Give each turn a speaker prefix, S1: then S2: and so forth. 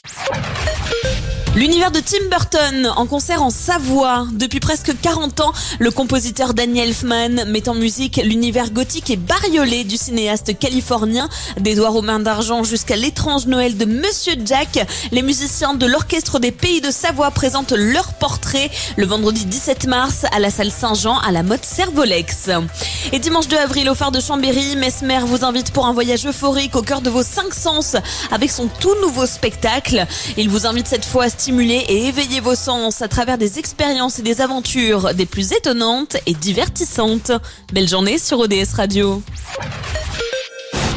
S1: L'univers de Tim Burton en concert en Savoie. Depuis presque 40 ans, le compositeur Danny Elfman met en musique l'univers gothique et bariolé du cinéaste californien. D'Édouard aux mains d'argent jusqu'à l'étrange Noël de Monsieur Jack, les musiciens de l'Orchestre des Pays de Savoie présentent leur portrait le vendredi 17 mars à la salle Saint-Jean à la Motte Servolex. Et dimanche 2 avril au phare de Chambéry, Mesmer vous invite pour un voyage euphorique au cœur de vos 5 sens avec son tout nouveau spectacle. Il vous invite cette fois à stimuler et éveiller vos sens à travers des expériences et des aventures des plus étonnantes et divertissantes. Belle journée sur ODS Radio.